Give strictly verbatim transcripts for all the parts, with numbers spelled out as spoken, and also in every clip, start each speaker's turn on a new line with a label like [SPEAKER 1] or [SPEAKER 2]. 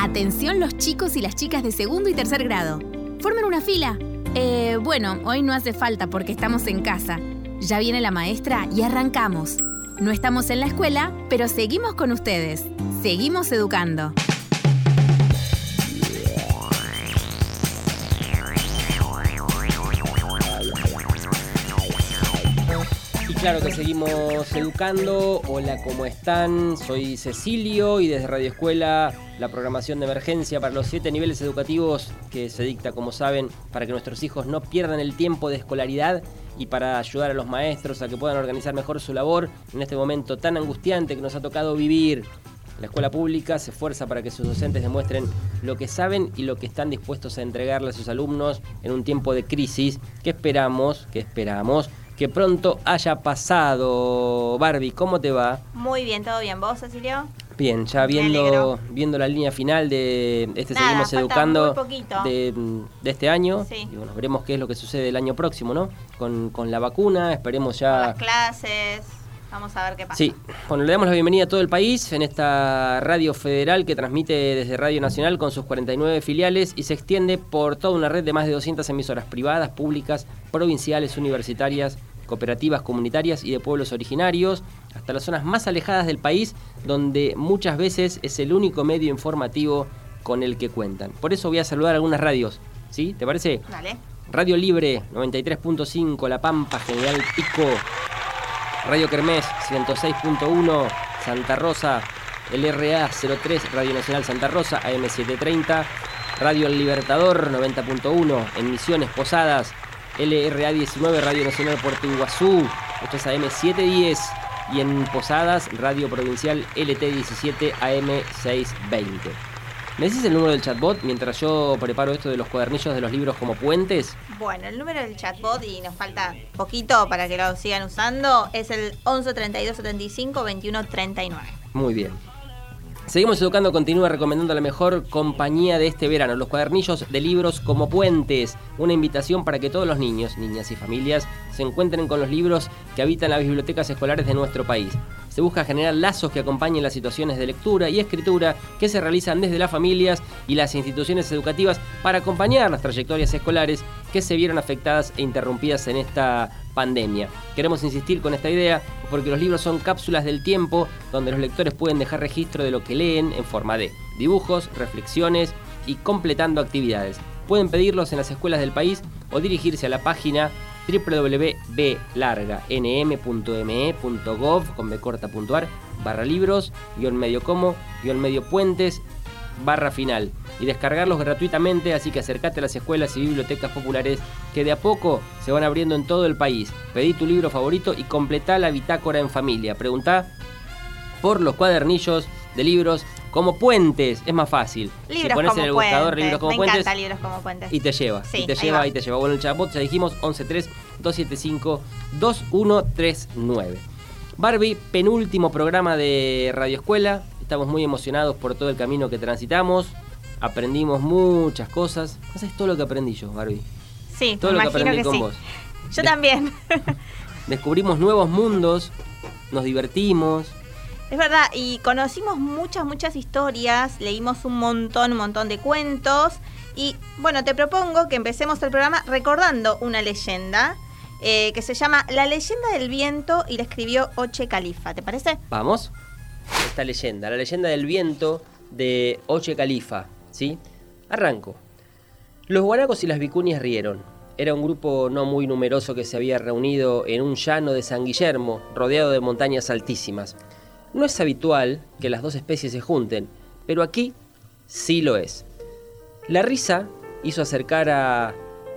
[SPEAKER 1] Atención los chicos y las chicas de segundo y tercer grado. Formen una fila. Eh, bueno, hoy no hace falta porque estamos en casa. Ya viene la maestra y arrancamos. No estamos en la escuela, pero seguimos con ustedes. Seguimos educando.
[SPEAKER 2] Claro que seguimos educando. Hola, ¿cómo están? Soy Cecilio y desde Radio Escuela, la programación de emergencia para los siete niveles educativos que se dicta, como saben, para que nuestros hijos no pierdan el tiempo de escolaridad y para ayudar a los maestros a que puedan organizar mejor su labor en este momento tan angustiante que nos ha tocado vivir. La escuela pública se esfuerza para que sus docentes demuestren lo que saben y lo que están dispuestos a entregarle a sus alumnos en un tiempo de crisis que esperamos, que esperamos, que pronto haya pasado. Barbie, ¿cómo te va?
[SPEAKER 3] Muy bien, ¿todo bien? ¿Vos, Cecilio?
[SPEAKER 2] Bien, ya viendo, viendo la línea final de este Nada, Seguimos Educando de, de este año. Sí. Y bueno, veremos qué es lo que sucede el año próximo, ¿no? Con, con la vacuna, esperemos ya...
[SPEAKER 3] Con las clases... Vamos a ver qué pasa.
[SPEAKER 2] Sí, bueno, le damos la bienvenida a todo el país en esta radio federal que transmite desde Radio Nacional con sus cuarenta y nueve filiales y se extiende por toda una red de más de doscientas emisoras privadas, públicas, provinciales, universitarias, cooperativas, comunitarias y de pueblos originarios, hasta las zonas más alejadas del país, donde muchas veces es el único medio informativo con el que cuentan. Por eso voy a saludar a algunas radios, ¿sí? ¿Te parece?
[SPEAKER 3] Dale.
[SPEAKER 2] Radio Libre, noventa y tres punto cinco, La Pampa, General Pico. Radio Kermés, ciento seis punto uno, Santa Rosa, L R A cero tres, Radio Nacional Santa Rosa, A M setecientos treinta, Radio El Libertador, noventa punto uno, en Misiones, Posadas, L R A diecinueve, Radio Nacional Puerto Iguazú, esto es A M setecientos diez, y en Posadas, Radio Provincial L T diecisiete, A M seiscientos veinte. ¿Me decís el número del chatbot mientras yo preparo esto de los cuadernillos de los libros como puentes?
[SPEAKER 3] Bueno, el número del chatbot, y nos falta poquito para que lo sigan usando, es el once treinta y dos setenta y cinco veintiuno treinta y nueve.
[SPEAKER 2] Muy bien. Seguimos Educando continúa recomendando la mejor compañía de este verano, los cuadernillos de libros como puentes. Una invitación para que todos los niños, niñas y familias se encuentren con los libros que habitan las bibliotecas escolares de nuestro país. Se busca generar lazos que acompañen las situaciones de lectura y escritura que se realizan desde las familias y las instituciones educativas para acompañar las trayectorias escolares que se vieron afectadas e interrumpidas en esta pandemia. Queremos insistir con esta idea porque los libros son cápsulas del tiempo donde los lectores pueden dejar registro de lo que leen en forma de dibujos, reflexiones y completando actividades. Pueden pedirlos en las escuelas del país o dirigirse a la página doble u doble u doble u punto b larga n m punto m e punto gov con b corta punto a r barra libros guión medio como guión medio puentes barra final y descargarlos gratuitamente, así que acércate a las escuelas y bibliotecas populares que de a poco se van abriendo en todo el país. Pedí tu libro favorito y completá la bitácora en familia. Preguntá por los cuadernillos de libros como puentes, es más fácil.
[SPEAKER 3] Libros
[SPEAKER 2] si pones
[SPEAKER 3] como
[SPEAKER 2] en el buscador
[SPEAKER 3] puentes.
[SPEAKER 2] libros como
[SPEAKER 3] Me
[SPEAKER 2] puentes,
[SPEAKER 3] encanta libros como puentes.
[SPEAKER 2] Y te lleva,
[SPEAKER 3] sí,
[SPEAKER 2] y te lleva,
[SPEAKER 3] va.
[SPEAKER 2] y te lleva. Bueno, el chatbot ya dijimos, once tres dos siete cinco dos uno tres nueve. Barbie, penúltimo programa de Radio Escuela. Estamos muy emocionados por todo el camino que transitamos. Aprendimos muchas cosas. ¿No sabes todo lo que aprendí yo, Barbie?
[SPEAKER 3] Sí,
[SPEAKER 2] todo
[SPEAKER 3] me
[SPEAKER 2] lo que
[SPEAKER 3] imagino
[SPEAKER 2] aprendí
[SPEAKER 3] que
[SPEAKER 2] con
[SPEAKER 3] sí.
[SPEAKER 2] vos.
[SPEAKER 3] Yo
[SPEAKER 2] De-
[SPEAKER 3] también.
[SPEAKER 2] Descubrimos nuevos mundos, nos divertimos.
[SPEAKER 3] Es verdad, y conocimos muchas, muchas historias, leímos un montón, un montón de cuentos. Y bueno, te propongo que empecemos el programa recordando una leyenda eh, que se llama La leyenda del viento y la escribió Oche Califa. ¿Te parece?
[SPEAKER 2] Vamos. Esta leyenda, la leyenda del viento de Oche Califa, ¿sí? Arranco. Los guanacos y las vicuñas rieron. Era un grupo no muy numeroso que se había reunido en un llano de San Guillermo, rodeado de montañas altísimas. No es habitual que las dos especies se junten, pero aquí sí lo es. La risa hizo acercar a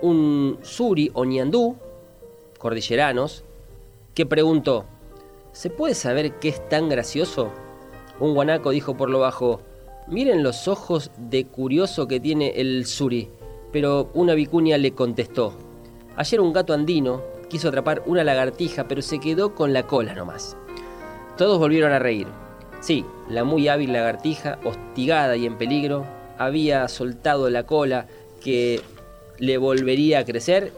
[SPEAKER 2] un suri o ñandú, cordilleranos, que preguntó: ¿se puede saber qué es tan gracioso? Un guanaco dijo por lo bajo: miren los ojos de curioso que tiene el suri. Pero una vicuña le contestó: ayer un gato andino quiso atrapar una lagartija, pero se quedó con la cola nomás. Todos volvieron a reír. Sí, la muy hábil lagartija, hostigada y en peligro, había soltado la cola que le volvería a crecer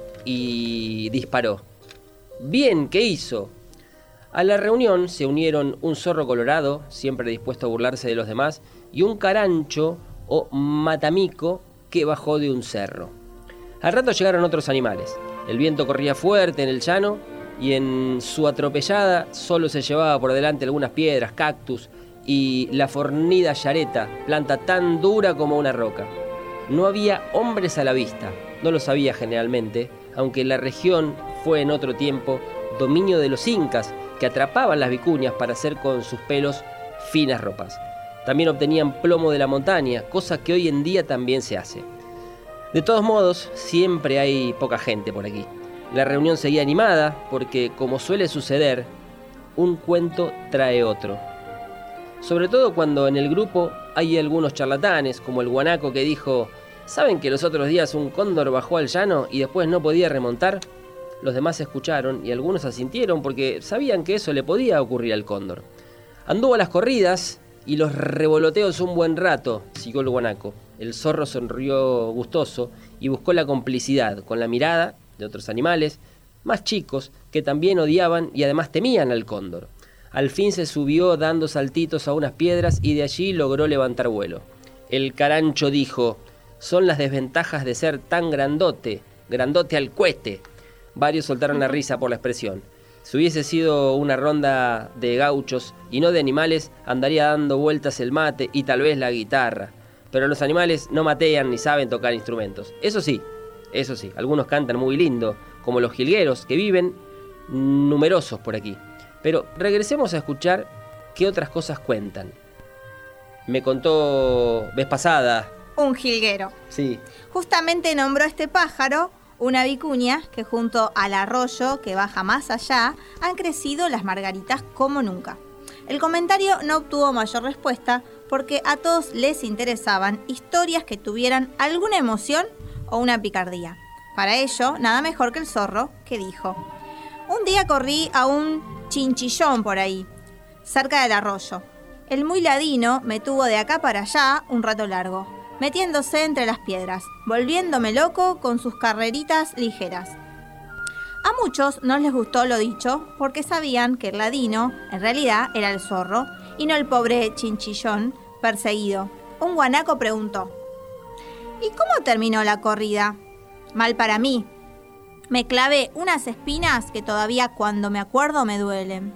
[SPEAKER 2] y disparó. Bien, ¿qué hizo? A la reunión se unieron un zorro colorado, siempre dispuesto a burlarse de los demás, y un carancho o matamico que bajó de un cerro. Al rato llegaron otros animales. El viento corría fuerte en el llano y en su atropellada solo se llevaba por delante algunas piedras, cactus y la fornida yareta, planta tan dura como una roca. No había hombres a la vista, no lo sabía generalmente, aunque la región fue en otro tiempo dominio de los incas, que atrapaban las vicuñas para hacer con sus pelos finas ropas. También obtenían plomo de la montaña, cosa que hoy en día también se hace. De todos modos, siempre hay poca gente por aquí. La reunión seguía animada porque, como suele suceder, un cuento trae otro. Sobre todo cuando en el grupo hay algunos charlatanes, como el guanaco que dijo: ¿saben que los otros días un cóndor bajó al llano y después no podía remontar? Los demás escucharon y algunos asintieron porque sabían que eso le podía ocurrir al cóndor. Anduvo a las corridas y los revoloteos un buen rato, siguió el guanaco. El zorro sonrió gustoso y buscó la complicidad con la mirada de otros animales más chicos que también odiaban y además temían al cóndor. Al fin se subió dando saltitos a unas piedras y de allí logró levantar vuelo. El carancho dijo: son las desventajas de ser tan grandote, grandote al cuete. Varios soltaron la risa por la expresión. Si hubiese sido una ronda de gauchos y no de animales, andaría dando vueltas el mate y tal vez la guitarra. Pero los animales no matean ni saben tocar instrumentos. Eso sí, eso sí, algunos cantan muy lindo, como los jilgueros, que viven numerosos por aquí. Pero regresemos a escuchar qué otras cosas cuentan. Me contó vez pasada...
[SPEAKER 3] Un jilguero.
[SPEAKER 2] Sí.
[SPEAKER 3] Justamente nombró a este pájaro una vicuña que junto al arroyo que baja más allá han crecido las margaritas como nunca. El comentario no obtuvo mayor respuesta porque a todos les interesaban historias que tuvieran alguna emoción o una picardía. Para ello, nada mejor que el zorro, que dijo: un día corrí a un chinchillón por ahí, cerca del arroyo. El muy ladino me tuvo de acá para allá un rato largo, metiéndose entre las piedras, volviéndome loco con sus carreritas ligeras. A muchos no les gustó lo dicho porque sabían que el ladino en realidad era el zorro y no el pobre chinchillón perseguido. Un guanaco preguntó: ¿y cómo terminó la corrida? Mal para mí. Me clavé unas espinas que todavía cuando me acuerdo me duelen.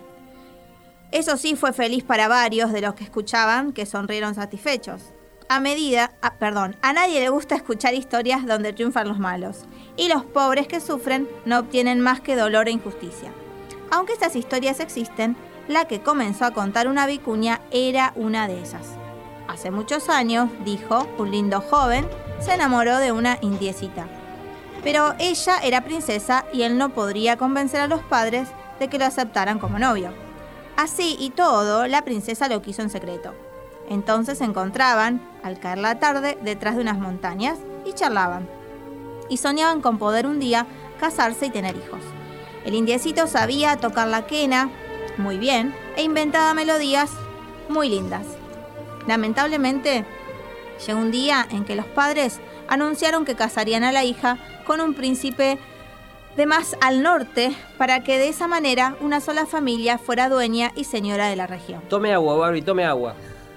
[SPEAKER 3] Eso sí, fue feliz para varios de los que escuchaban, que sonrieron satisfechos. A medida, ah, perdón, a nadie le gusta escuchar historias donde triunfan los malos, y los pobres que sufren no obtienen más que dolor e injusticia. Aunque estas historias existen, la que comenzó a contar una vicuña era una de esas. Hace muchos años, dijo, un lindo joven se enamoró de una indiecita. Pero ella era princesa y él no podría convencer a los padres de que lo aceptaran como novio. Así y todo, la princesa lo quiso en secreto. Entonces se encontraban, al caer la tarde, detrás de unas montañas y charlaban. Y soñaban con poder un día casarse y tener hijos. El indiecito sabía tocar la quena muy bien e inventaba melodías muy lindas. Lamentablemente, llegó un día en que los padres anunciaron que casarían a la hija con un príncipe de más al norte para que de esa manera una sola familia fuera dueña y señora de la región.
[SPEAKER 2] Tome agua, Barbie, tome agua.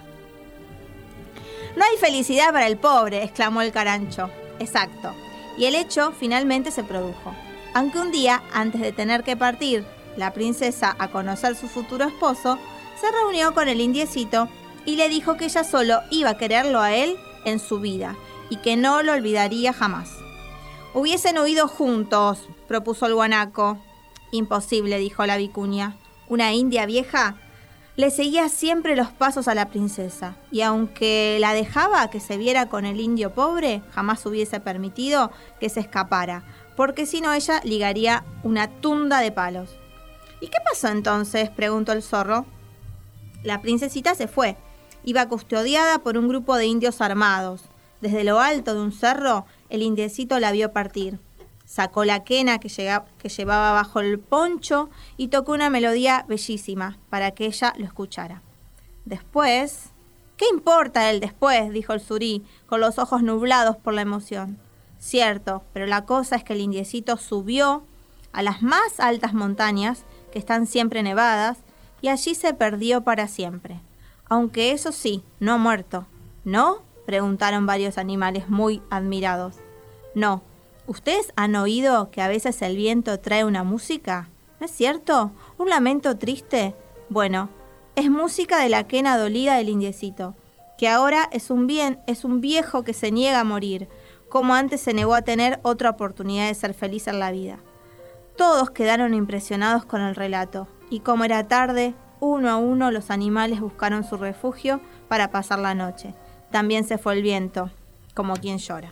[SPEAKER 3] No hay felicidad para el pobre, exclamó el carancho. Exacto. Y el hecho finalmente se produjo. Aunque un día, antes de tener que partir la princesa a conocer su futuro esposo, se reunió con el indiecito y le dijo que ella solo iba a quererlo a él en su vida y que no lo olvidaría jamás. Hubiesen huido juntos, propuso el guanaco. Imposible, dijo la vicuña. Una india vieja le seguía siempre los pasos a la princesa, y aunque la dejaba que se viera con el indio pobre, jamás hubiese permitido que se escapara, porque si no ella ligaría una tunda de palos. ¿Y qué pasó entonces?, preguntó el zorro. La princesita se fue. Iba custodiada por un grupo de indios armados. Desde lo alto de un cerro, el indiecito la vio partir. Sacó la quena que, llega, que llevaba bajo el poncho y tocó una melodía bellísima para que ella lo escuchara. Después... ¿Qué importa el después?, dijo el surí, con los ojos nublados por la emoción. Cierto, pero la cosa es que el indiecito subió a las más altas montañas, que están siempre nevadas, y allí se perdió para siempre. Aunque eso sí, no muerto. No, preguntaron varios animales muy admirados. No. ¿Ustedes han oído que a veces el viento trae una música? ¿No es cierto? ¿Un lamento triste? Bueno, es música de la quena dolida del indiecito, que ahora es un bien, es un viejo que se niega a morir, como antes se negó a tener otra oportunidad de ser feliz en la vida. Todos quedaron impresionados con el relato, y como era tarde, uno a uno los animales buscaron su refugio para pasar la noche. También se fue el viento, como quien llora.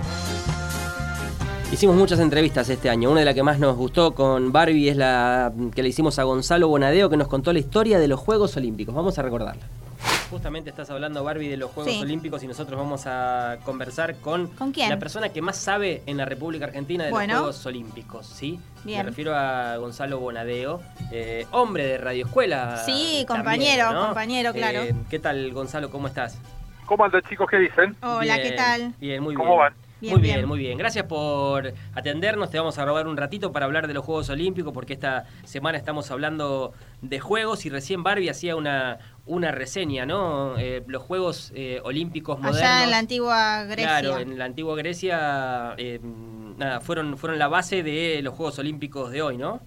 [SPEAKER 2] Hicimos muchas entrevistas este año. Una de las que más nos gustó con Barbie es la que le hicimos a Gonzalo Bonadeo, que nos contó la historia de los Juegos Olímpicos. Vamos a recordarla. Justamente estás hablando, Barbie, de los Juegos sí. Olímpicos y nosotros vamos a conversar con,
[SPEAKER 3] ¿Con quién?
[SPEAKER 2] la persona que más sabe en la República Argentina de
[SPEAKER 3] bueno.
[SPEAKER 2] los Juegos Olímpicos, ¿sí?
[SPEAKER 3] Bien.
[SPEAKER 2] Me refiero a Gonzalo Bonadeo, eh, hombre de Radio Escuela.
[SPEAKER 3] Sí, compañero,
[SPEAKER 2] también, ¿no?
[SPEAKER 3] compañero, claro.
[SPEAKER 2] Eh, ¿Qué tal, Gonzalo? ¿Cómo estás?
[SPEAKER 4] ¿Cómo andan, chicos? ¿Qué dicen?
[SPEAKER 3] Hola,
[SPEAKER 2] bien,
[SPEAKER 3] ¿qué tal?
[SPEAKER 2] Bien, muy bien.
[SPEAKER 4] ¿Cómo van?
[SPEAKER 3] Bien,
[SPEAKER 2] muy bien,
[SPEAKER 3] bien,
[SPEAKER 2] muy bien. Gracias por atendernos. Te vamos a robar un ratito para hablar de los Juegos Olímpicos, porque esta semana estamos hablando de juegos y recién Barbie hacía una, una reseña, ¿no? Eh, los Juegos eh, Olímpicos modernos.
[SPEAKER 3] Allá en la antigua Grecia.
[SPEAKER 2] Claro, en la antigua Grecia, eh, nada, fueron, fueron la base de los Juegos Olímpicos de hoy, ¿no?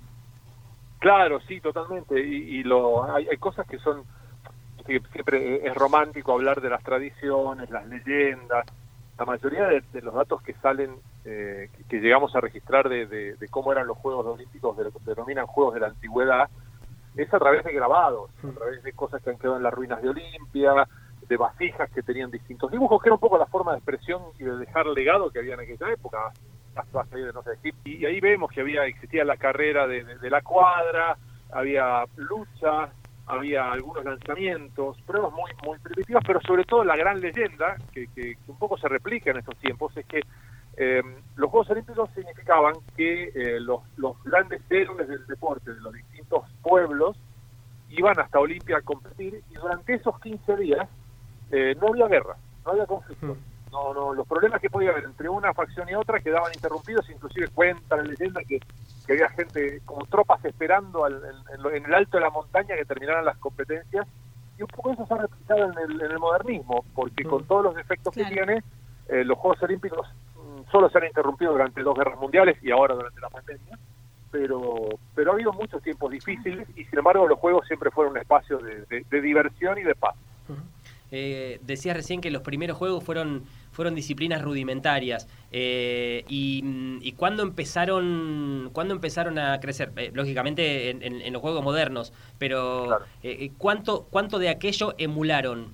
[SPEAKER 4] Claro, sí, totalmente. Y, y lo hay, hay cosas que son, que siempre es romántico hablar de las tradiciones, las leyendas. La mayoría de, de los datos que salen, eh, que, que llegamos a registrar de, de, de cómo eran los Juegos Olímpicos, de lo que se denominan Juegos de la Antigüedad, es a través de grabados, a través de cosas que han quedado en las ruinas de Olimpia, de vasijas que tenían distintos dibujos, que era un poco la forma de expresión y de dejar legado que había en aquella época, hasta a salir de no sé qué. Y ahí vemos que había existía la carrera de, de, de la cuadra, había lucha, había algunos lanzamientos, pruebas muy muy primitivas, pero sobre todo la gran leyenda, que, que, que un poco se replica en estos tiempos, es que eh, los Juegos Olímpicos significaban que eh, los, los grandes héroes del deporte de los distintos pueblos iban hasta Olimpia a competir, y durante esos quince días eh, no había guerra, no había conflicto. No, no, los problemas que podía haber entre una facción y otra quedaban interrumpidos, inclusive cuenta la leyenda que, que había gente como tropas esperando al, en, en, lo, en el alto de la montaña que terminaran las competencias, y un poco eso se ha replicado en el, en el modernismo, porque mm. con todos los defectos claro. que tiene, eh, los Juegos Olímpicos mm, solo se han interrumpido durante dos guerras mundiales y ahora durante la pandemia, pero pero ha habido muchos tiempos difíciles y sin embargo los Juegos siempre fueron un espacio de, de, de diversión y de paz.
[SPEAKER 2] Uh-huh. Eh, decías recién que los primeros juegos fueron fueron disciplinas rudimentarias eh, y, y ¿cuándo empezaron cuándo empezaron a crecer? Eh, lógicamente en, en, en los juegos modernos, pero claro. eh, ¿cuánto cuánto de aquello emularon?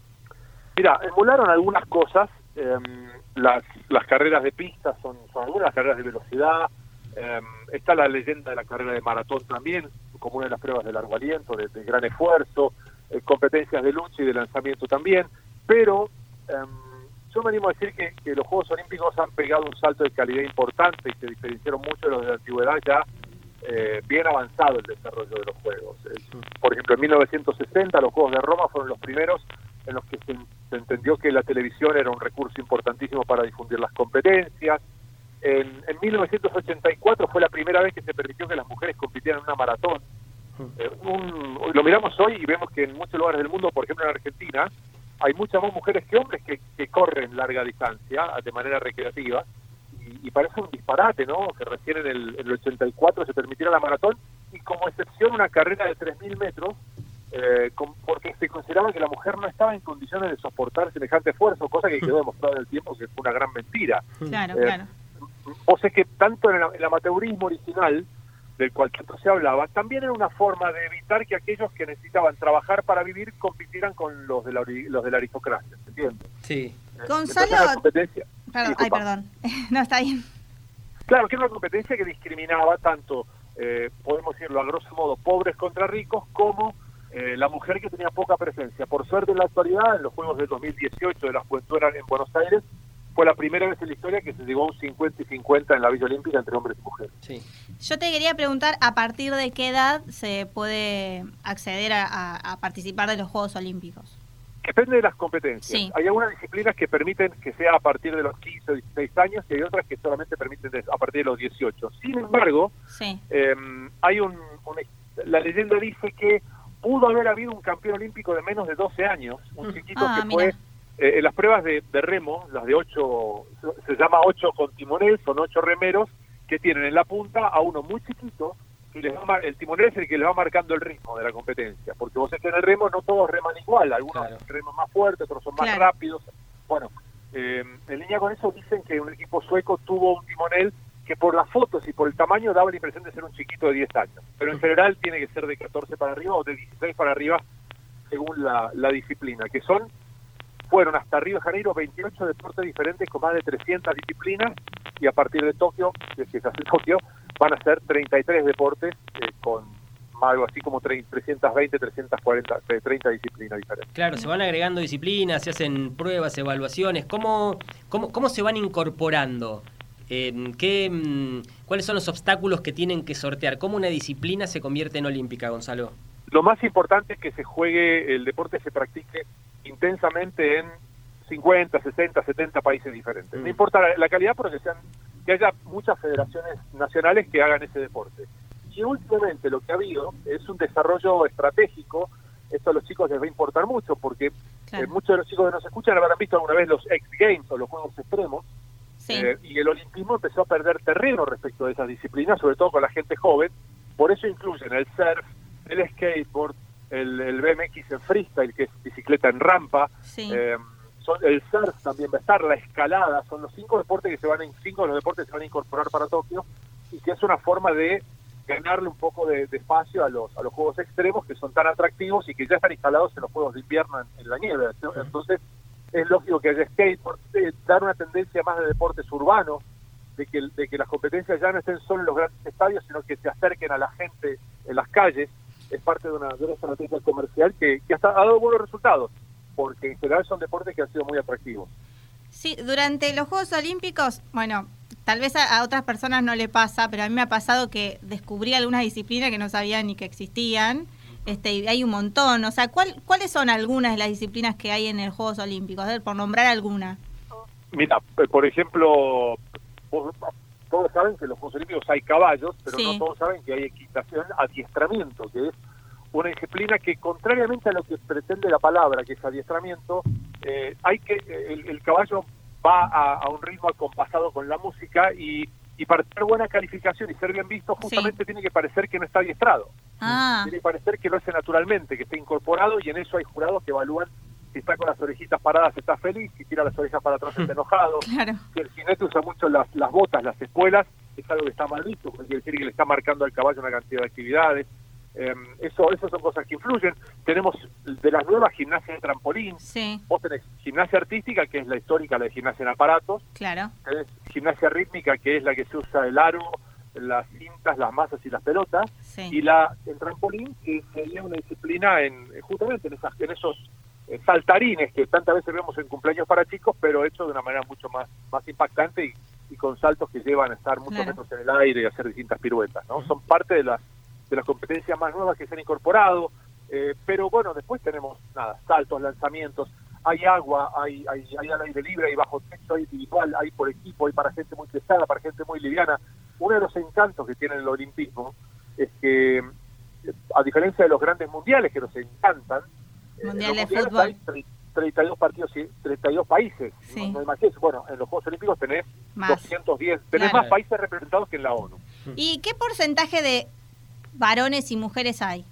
[SPEAKER 4] Mira, emularon algunas cosas. Eh, las las carreras de pista son, son algunas carreras de velocidad. Eh, está la leyenda de la carrera de maratón también, como una de las pruebas de largo aliento, de, de gran esfuerzo. Eh, competencias de lucha y de lanzamiento también, pero eh, yo me animo a decir que, que los Juegos Olímpicos han pegado un salto de calidad importante y se diferenciaron mucho de los de la antigüedad, ya eh, bien avanzado el desarrollo de los Juegos. Eh, por ejemplo, en mil novecientos sesenta los Juegos de Roma fueron los primeros en los que se, se entendió que la televisión era un recurso importantísimo para difundir las competencias. En, en mil novecientos ochenta y cuatro fue la primera vez que se permitió que las mujeres compitieran en una maratón. Eh, un, lo miramos hoy y vemos que en muchos lugares del mundo, por ejemplo en Argentina, hay muchas más mujeres que hombres que, que corren larga distancia de manera recreativa, y, y parece un disparate, ¿no? Que recién en el, en el ochenta y cuatro se permitiera la maratón, y como excepción una carrera de tres mil metros, eh, con, porque se consideraba que la mujer no estaba en condiciones de soportar semejante esfuerzo, cosa que quedó demostrada en el tiempo que fue una gran mentira.
[SPEAKER 3] Claro,
[SPEAKER 4] eh,
[SPEAKER 3] claro.
[SPEAKER 4] Vos es que tanto en el, el amateurismo original, del cual tanto se hablaba, también era una forma de evitar que aquellos que necesitaban trabajar para vivir compitieran con los de la, los de la aristocracia, ¿entiendes?
[SPEAKER 3] Sí.
[SPEAKER 4] Eh,
[SPEAKER 3] Gonzalo...
[SPEAKER 4] Competencia...
[SPEAKER 3] Perdón, ay, perdón. No, está bien.
[SPEAKER 4] Claro, que era una competencia que discriminaba tanto, eh, podemos decirlo a grosso modo, pobres contra ricos, como eh, la mujer que tenía poca presencia. Por suerte en la actualidad, en los Juegos del dos mil dieciocho de la Juventud en Buenos Aires, fue la primera vez en la historia que se llegó a un cincuenta y cincuenta en la Villa Olímpica entre hombres y mujeres.
[SPEAKER 2] Sí.
[SPEAKER 3] Yo te quería preguntar, ¿a partir de qué edad se puede acceder a, a, a participar de los Juegos Olímpicos?
[SPEAKER 4] Depende de las competencias.
[SPEAKER 3] Sí.
[SPEAKER 4] Hay algunas disciplinas que permiten que sea a partir de los quince o dieciséis años, y hay otras que solamente permiten a partir de los dieciocho. Sin embargo,
[SPEAKER 3] sí. eh,
[SPEAKER 4] hay un, un... La leyenda dice que pudo haber habido un campeón olímpico de menos de doce años, un chiquito ah, que mira. fue... Eh, en las pruebas de, de remo, las de ocho, se llama ocho con timonel, son ocho remeros que tienen en la punta a uno muy chiquito, que les va, el timonel es el que les va marcando el ritmo de la competencia, porque vos sabés que en el remo no todos reman igual, algunos claro. reman más fuertes, otros son más claro. rápidos. Bueno, eh, en línea con eso dicen que un equipo sueco tuvo un timonel que por las fotos y por el tamaño daba la impresión de ser un chiquito de diez años, pero en general tiene que ser de catorce para arriba o de dieciséis para arriba, según la, la disciplina, que son, fueron hasta Río de Janeiro veintiocho deportes diferentes con más de trescientas disciplinas, y a partir de Tokio, que se hace Tokio, van a ser treinta y tres deportes eh, con algo así como trescientas veinte, trescientas cuarenta, treinta disciplinas diferentes.
[SPEAKER 2] Claro, se van agregando disciplinas, se hacen pruebas, evaluaciones. ¿Cómo, cómo, cómo se van incorporando? Eh, ¿qué, ¿Cuáles son los obstáculos que tienen que sortear? ¿Cómo una disciplina se convierte en olímpica, Gonzalo?
[SPEAKER 4] Lo más importante es que se juegue, el deporte se practique intensamente en cincuenta, sesenta, setenta países diferentes. Mm. No importa la, la calidad, pero que, sean, que haya muchas federaciones nacionales que hagan ese deporte. Y últimamente lo que ha habido es un desarrollo estratégico. Esto a los chicos les va a importar mucho, porque claro. eh, muchos de los chicos que nos escuchan habrán visto alguna vez los X Games o los Juegos Extremos, sí. eh, y el olimpismo empezó a perder terreno respecto de esas disciplinas, sobre todo con la gente joven. Por eso incluyen el surf, el skateboard, el, el B M X en freestyle, que es bicicleta en rampa, sí. eh, son, el surf también va a estar, la escalada, son los cinco deportes que se van a, cinco de los deportes que se van a incorporar para Tokio, y que es una forma de ganarle un poco de, de espacio a los a los juegos extremos, que son tan atractivos y que ya están instalados en los juegos de invierno en, en la nieve. Entonces es lógico que haya skateboard, eh, dar una tendencia más de deportes urbanos, de que, de que las competencias ya no estén solo en los grandes estadios, sino que se acerquen a la gente en las calles. Es parte de una, de una estrategia comercial que, que hasta ha dado buenos resultados, porque en general son deportes que han sido muy atractivos.
[SPEAKER 3] Sí, durante los Juegos Olímpicos, bueno, tal vez a, a otras personas no le pasa, pero a mí me ha pasado que descubrí algunas disciplinas que no sabía ni que existían, este, y hay un montón. O sea, ¿cuál, ¿cuáles son algunas de las disciplinas que hay en los Juegos Olímpicos? A ver, por nombrar alguna.
[SPEAKER 4] Mira, por ejemplo, vos, todos saben que en los Juegos Olímpicos hay caballos, pero sí. no todos saben que hay equitación, adiestramiento, que es una disciplina que, contrariamente a lo que pretende la palabra, que es adiestramiento, eh, hay que el, el caballo va a, a un ritmo acompasado con la música, y, y para tener buena calificación y ser bien visto, justamente sí. tiene que parecer que no está adiestrado. Ah. Tiene que parecer que lo hace naturalmente, que está incorporado, y en eso hay jurados que evalúan si está con las orejitas paradas está feliz, si tira las orejas para atrás está enojado.
[SPEAKER 3] Claro.
[SPEAKER 4] Si el jinete usa mucho las, las botas, las espuelas, es algo que está mal visto, porque quiere decir que le está marcando al caballo una cantidad de actividades. Eh, eso, eso son cosas que influyen. Tenemos de las nuevas gimnasia de trampolín.
[SPEAKER 3] Sí.
[SPEAKER 4] Vos tenés gimnasia artística, que es la histórica, la de gimnasia en aparatos.
[SPEAKER 3] Claro.
[SPEAKER 4] Tenés gimnasia rítmica, que es la que se usa el aro, las cintas, las masas y las pelotas.
[SPEAKER 3] Sí.
[SPEAKER 4] Y la el trampolín, que sería una disciplina en justamente en, esas, en esos eh, saltarines que tantas veces vemos en cumpleaños para chicos, pero hecho de una manera mucho más, más impactante, y, y con saltos que llevan a estar muchos claro. metros en el aire y hacer distintas piruetas, ¿no? Son parte de las de las competencias más nuevas que se han incorporado, eh, pero bueno, después tenemos, nada, saltos, lanzamientos, hay agua, hay, hay, hay al aire libre, hay bajo techo, hay individual, hay por equipo, hay para gente muy pesada, para gente muy liviana. Uno de los encantos que tiene el olimpismo es que, a diferencia de los grandes mundiales que nos encantan,
[SPEAKER 3] Mundial
[SPEAKER 4] eh,
[SPEAKER 3] de fútbol,
[SPEAKER 4] hay treinta y dos partidos, treinta y dos países,
[SPEAKER 3] sí.
[SPEAKER 4] no, no hay más que eso. Bueno, en los Juegos Olímpicos tenés
[SPEAKER 3] más.
[SPEAKER 4] doscientos diez, tenés
[SPEAKER 3] claro.
[SPEAKER 4] más países representados que en la ONU.
[SPEAKER 3] ¿Y qué porcentaje de varones y mujeres hay?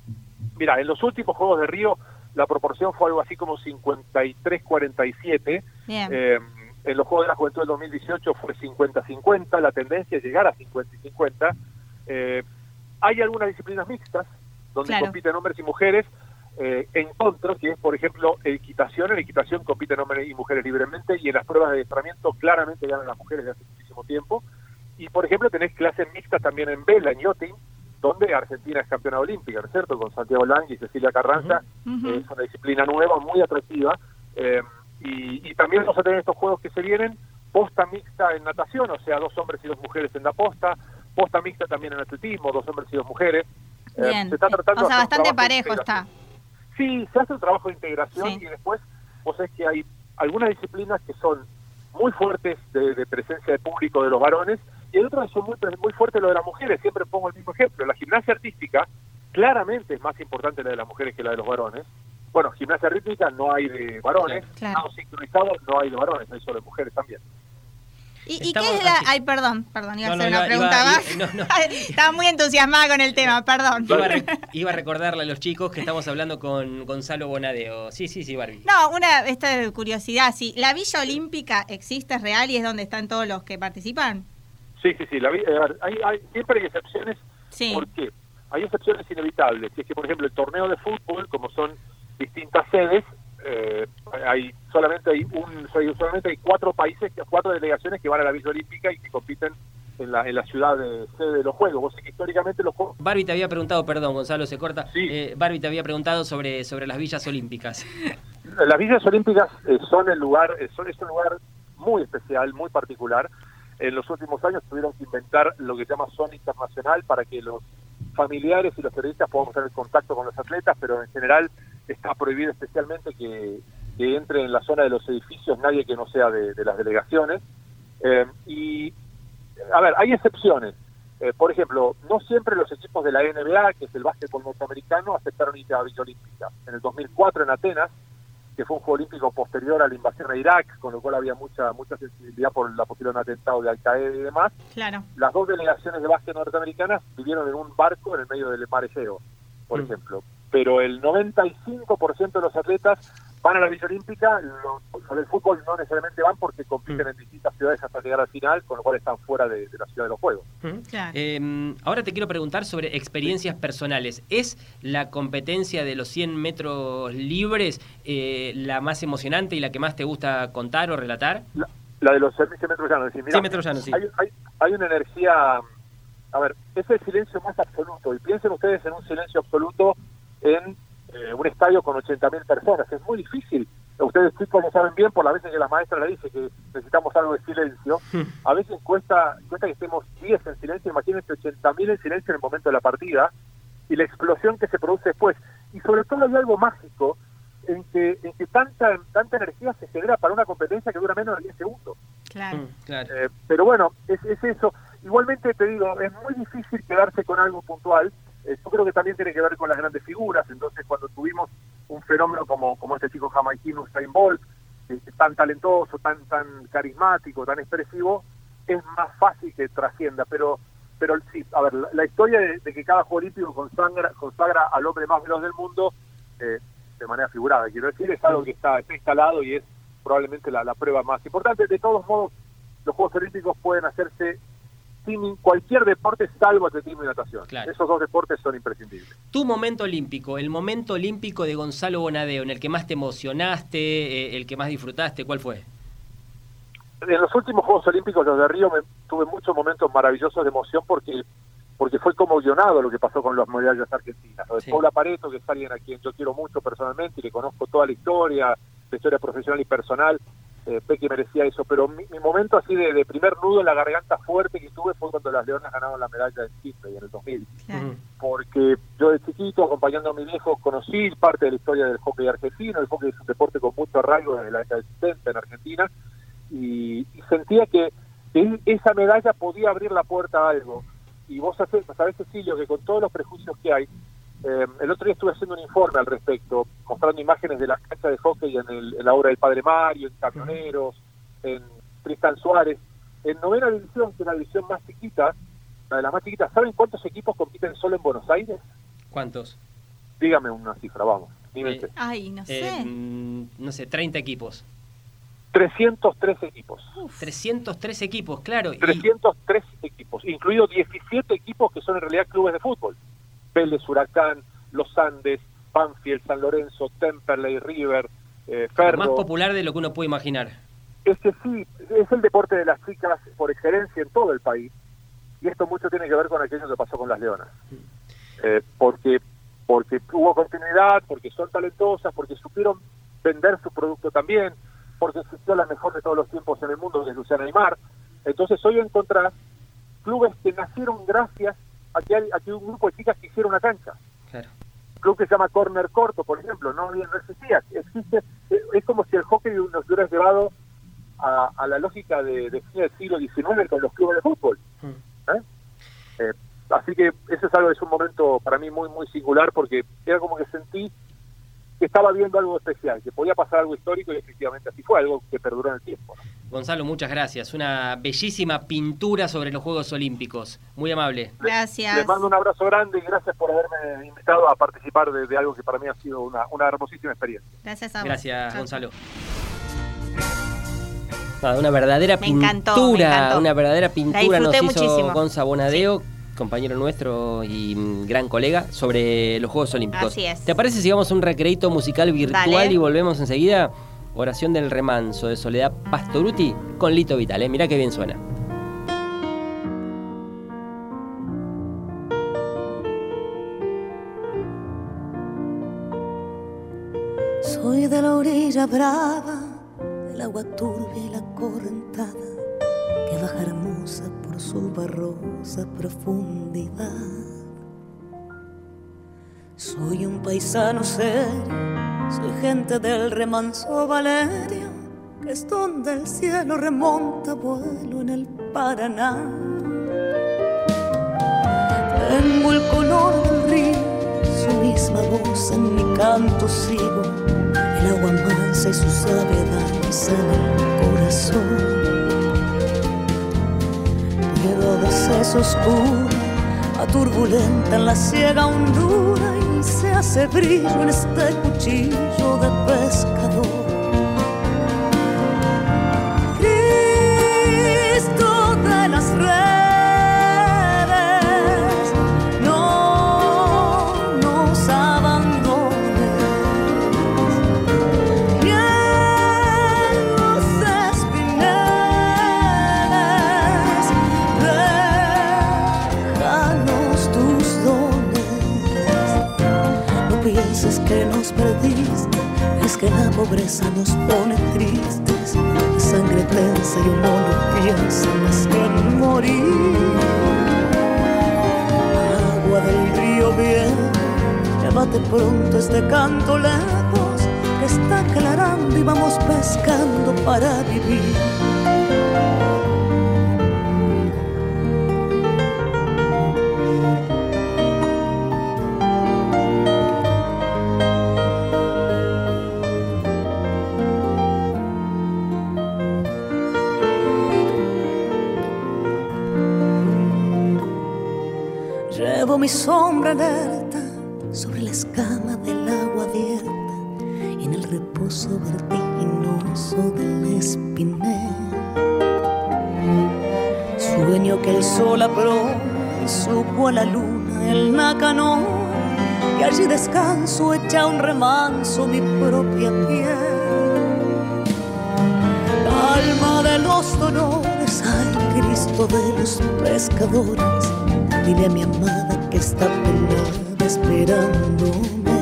[SPEAKER 4] Mira, en los últimos Juegos de Río la proporción fue algo así como cincuenta y tres cuarenta y siete.
[SPEAKER 3] Bien.
[SPEAKER 4] Eh, en los Juegos de la Juventud del dos mil dieciocho fue cincuenta cincuenta, la tendencia es llegar a cincuenta y cincuenta. Eh, hay algunas disciplinas mixtas donde
[SPEAKER 3] claro.
[SPEAKER 4] compiten hombres y mujeres, eh, en contra, que es, por ejemplo, equitación. En equitación compiten hombres y mujeres libremente, y en las pruebas de adiestramiento claramente ganan las mujeres desde hace muchísimo tiempo. Y, por ejemplo, tenés clases mixtas también en vela, en yachting, donde Argentina es campeona olímpica, ¿no es cierto? Con Santiago Langui y Cecilia Carranza. Uh-huh. eh, es una disciplina nueva, muy atractiva. Eh, y, y también vamos a tener estos juegos que se vienen, posta mixta en natación, o sea, dos hombres y dos mujeres en la posta, posta mixta también en atletismo, dos hombres y dos mujeres.
[SPEAKER 3] Bien.
[SPEAKER 4] Eh, se está tratando
[SPEAKER 3] o sea,
[SPEAKER 4] de
[SPEAKER 3] bastante parejo está.
[SPEAKER 4] Sí, se hace un trabajo de integración, sí. Y después vos sabés que hay algunas disciplinas que son muy fuertes de, de presencia de público de los varones, y hay otras que son muy, muy fuertes lo de las mujeres. Siempre pongo el mismo ejemplo. La gimnasia artística claramente es más importante la de las mujeres que la de los varones, Bueno, gimnasia rítmica no hay de varones,
[SPEAKER 3] claro.
[SPEAKER 4] nado sincronizado no hay de varones, hay solo de mujeres también.
[SPEAKER 3] ¿Y, ¿Y qué es la...? Ay, perdón, perdón, iba no, a hacer no, una iba, pregunta
[SPEAKER 2] iba,
[SPEAKER 3] más.
[SPEAKER 2] Iba, no, no.
[SPEAKER 3] Estaba muy entusiasmada con el tema, perdón.
[SPEAKER 2] Iba a, re, iba a recordarle a los chicos que estamos hablando con Gonzalo Bonadeo. Sí, sí, sí, Barbie.
[SPEAKER 3] No, una esta de curiosidad, sí. ¿La Villa Olímpica existe, es real y es donde están todos los que participan?
[SPEAKER 4] Sí, sí, sí. La, eh, hay, hay, siempre hay excepciones.
[SPEAKER 3] Sí.
[SPEAKER 4] ¿Por qué? Hay excepciones inevitables. Si es que, por ejemplo, el torneo de fútbol, como son distintas sedes, eh, hay solamente hay un solamente hay cuatro países, cuatro delegaciones que van a la Villa Olímpica y que compiten en la en la ciudad de sede de los Juegos. Vos sé que históricamente los Juegos...
[SPEAKER 2] Barbie te había preguntado, perdón, Gonzalo, se corta.
[SPEAKER 4] Sí.
[SPEAKER 2] Eh, Barbie te había preguntado sobre sobre las villas olímpicas.
[SPEAKER 4] Las villas olímpicas eh, son el lugar, eh, son es un lugar muy especial, muy particular. En los últimos años tuvieron que inventar lo que se llama zona internacional para que los familiares y los periodistas podamos tener contacto con los atletas, pero en general está prohibido especialmente que, que entre en la zona de los edificios nadie que no sea de, de las delegaciones. Eh, y, a ver, hay excepciones. Eh, por ejemplo, no siempre los equipos de la N B A, que es el básquetbol norteamericano, aceptaron ir a la Villa Olímpica. En el dos mil cuatro en Atenas, que fue un juego olímpico posterior a la invasión de Irak, con lo cual había mucha mucha sensibilidad por la posibilidad de un atentado de Al-Qaeda y demás.
[SPEAKER 3] Claro. Las
[SPEAKER 4] dos delegaciones de básquet norteamericanas vivieron en un barco en el medio del mar Egeo, por mm. ejemplo. Pero el noventa y cinco por ciento de los atletas van a la Villa Olímpica. Los, los del fútbol no necesariamente van porque compiten mm. en distintas ciudades hasta llegar al final, con lo cual están fuera de, de la ciudad de los Juegos.
[SPEAKER 2] Mm. Claro. Eh, ahora te quiero preguntar sobre experiencias personales. ¿Es la competencia de los cien metros libres eh, la más emocionante y la que más te gusta contar o relatar?
[SPEAKER 4] La, la de los cien metros llanos. Sí,
[SPEAKER 2] cien metros llanos, sí.
[SPEAKER 4] Hay, hay, hay una energía... A ver, es el silencio más absoluto. Y piensen ustedes en un silencio absoluto en eh, un estadio con ochenta mil personas. Es muy difícil. Ustedes chicos lo saben bien por las veces que la maestra le dice que necesitamos algo de silencio. A veces cuesta cuesta que estemos diez en silencio. Imagínense ochenta mil en silencio en el momento de la partida y la explosión que se produce después. Y sobre todo hay algo mágico en que en que tanta tanta energía se genera para una competencia que dura menos de diez segundos.
[SPEAKER 3] Claro.
[SPEAKER 2] Mm, claro.
[SPEAKER 4] Eh, pero bueno, es, es eso. Igualmente te digo, es muy difícil quedarse con algo puntual. Eh, yo creo que también tiene que ver con las grandes figuras. Entonces, cuando tuvimos un fenómeno como, como este chico jamaiquino Usain Bolt, eh, tan talentoso, tan tan carismático, tan expresivo, es más fácil que trascienda. Pero pero sí, a ver, la, la historia de, de que cada Juego Olímpico consagra, consagra al hombre más veloz del mundo, eh, de manera figurada, quiero decir, es algo que está, está instalado y es probablemente la, la prueba más importante. De todos modos, los Juegos Olímpicos pueden hacerse sin cualquier deporte salvo atletismo y natación. Claro. Esos dos deportes son imprescindibles.
[SPEAKER 2] Tu momento olímpico, el momento olímpico de Gonzalo Bonadeo, en el que más te emocionaste, eh, el que más disfrutaste, ¿cuál fue?
[SPEAKER 4] En los últimos Juegos Olímpicos, los de Río, me, tuve muchos momentos maravillosos de emoción porque porque fue como guionado lo que pasó con las medallas argentinas. Lo de sí. Paula Pareto, que es alguien a quien yo quiero mucho personalmente y le conozco toda la historia, la historia profesional y personal. Eh, Peque merecía eso, pero mi, mi momento así de, de primer nudo en la garganta fuerte que tuve fue cuando las Leonas ganaron la medalla en Sydney en el dos mil.
[SPEAKER 3] Claro.
[SPEAKER 4] Porque yo de chiquito, acompañando a mi viejo, conocí parte de la historia del hockey argentino. El hockey es un deporte con mucho arraigo desde la década del setenta en Argentina, y, y sentía que, que esa medalla podía abrir la puerta a algo. Y vos sabés, Cecilio, que con todos los prejuicios que hay, Eh, el otro día estuve haciendo un informe al respecto, mostrando imágenes de las canchas de hockey en, el, en la obra del Padre Mario, en Camioneros, en Tristan Suárez. En novena división, que es la división más chiquita, la de las más chiquitas, ¿saben cuántos equipos compiten solo en Buenos Aires?
[SPEAKER 2] ¿Cuántos?
[SPEAKER 4] Dígame una cifra, vamos.
[SPEAKER 2] Eh,
[SPEAKER 3] Ay, no sé.
[SPEAKER 2] Eh, no sé, treinta equipos.
[SPEAKER 4] trescientos tres equipos.
[SPEAKER 2] Uf. trescientos tres equipos, claro.
[SPEAKER 4] trescientos tres y... equipos, incluidos diecisiete equipos que son en realidad clubes de fútbol. Vélez, Huracán, Los Andes, Banfield, San Lorenzo, Temperley, River, eh, Ferro.
[SPEAKER 2] Más popular de lo que uno puede imaginar.
[SPEAKER 4] Es que sí, es el deporte de las chicas por excelencia en todo el país, y esto mucho tiene que ver con aquello que pasó con las Leonas. Eh, porque, porque hubo continuidad, porque son talentosas, porque supieron vender su producto también, porque existió la mejor de todos los tiempos en el mundo, que es Luciana Aymar. Entonces hoy encontrás clubes que nacieron gracias Aquí hay, aquí hay un grupo de chicas que hicieron una cancha.
[SPEAKER 2] Claro.
[SPEAKER 4] Un club que se llama Corner Corto, por ejemplo, no bien no existía. Existe, es como si el hockey nos hubiera llevado a, a la lógica de, de fin del siglo diecinueve con los clubes de fútbol. Mm. ¿Eh? Eh, así que eso es algo, es un momento para mí muy muy singular, porque era como que sentí que estaba viendo algo especial, que podía pasar algo histórico, y efectivamente así fue, algo que perduró en el tiempo, ¿no?
[SPEAKER 2] Gonzalo, muchas gracias. Una bellísima pintura sobre los Juegos Olímpicos. Muy amable.
[SPEAKER 3] Gracias.
[SPEAKER 4] Les mando un abrazo grande y gracias por haberme invitado a participar de, de algo que para mí ha sido una, una hermosísima experiencia.
[SPEAKER 3] Gracias a vos.
[SPEAKER 2] Gracias,
[SPEAKER 3] Chao.
[SPEAKER 2] Gonzalo. Ah, una verdadera
[SPEAKER 3] Me
[SPEAKER 2] pintura,
[SPEAKER 3] encantó, me encantó.
[SPEAKER 2] una verdadera pintura nos
[SPEAKER 3] disfruté
[SPEAKER 2] hizo
[SPEAKER 3] muchísimo.
[SPEAKER 2] Gonza Bonadeo, sí, compañero nuestro y mm, gran colega, sobre los Juegos Olímpicos.
[SPEAKER 3] Así es.
[SPEAKER 2] ¿Te parece si vamos a un recreito musical virtual
[SPEAKER 3] Dale.
[SPEAKER 2] y volvemos enseguida? Oración del remanso de Soledad Pastoruti con Lito Vitale, ¿eh? Mirá qué bien suena.
[SPEAKER 5] Soy de la orilla brava, del agua turbia y la correntada que baja hermosa por su barrosa profundidad. Soy un paisano serio, soy gente del remanso Valerio, que es donde el cielo remonta vuelo en el Paraná. Tengo el color del río, su misma voz en mi canto sigo, el agua mansa y su sabia danza en el corazón. Pero a veces oscura, turbulenta en la ciega hondura, y se hace brillo en este cuchillo de pescador. Cristo de las redes, no nos abandones, ni en los espineles, déjanos tus dones. No pienses que nos perdiste, es que la pobreza nos pone tristes, la sangre tensa y uno no piensa más que en morir. Agua del río viejo, llévate pronto este canto lejos, que está aclarando y vamos pescando para vivir. Llevo mi sombra alerta sobre la escama del agua abierta y en el reposo vertiginoso del espinel. Sueño que el sol abrió y supo a la luna el nácano, y allí descanso echa un remanso mi propia piel. Alma de los dolores, ay Cristo de los pescadores, dile a mi amada que está penada esperándome.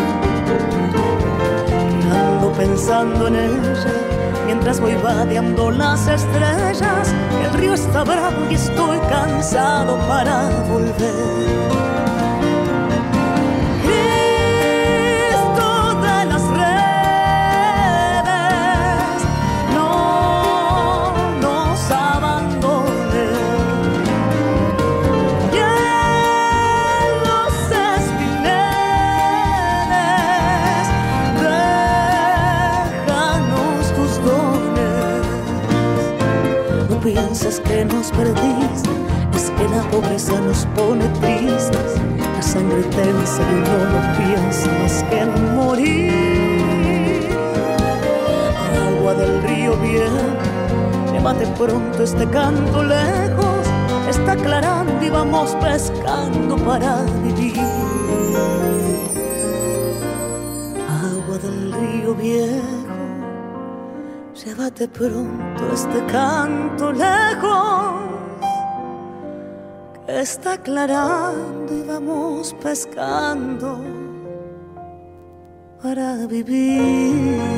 [SPEAKER 5] Que ando pensando en ella mientras voy vadeando las estrellas. El río está bravo y estoy cansado para volver. Cristo de las redes, no nos abandones. Piensas que nos perdiste, es que la pobreza nos pone tristes, la sangre tensa y uno no piensa más que en morir. Agua del río viejo, llévate pronto este canto lejos, está aclarando y vamos pescando para vivir. Agua del río viejo, llévate pronto este canto lejos, que está aclarando y vamos pescando para vivir.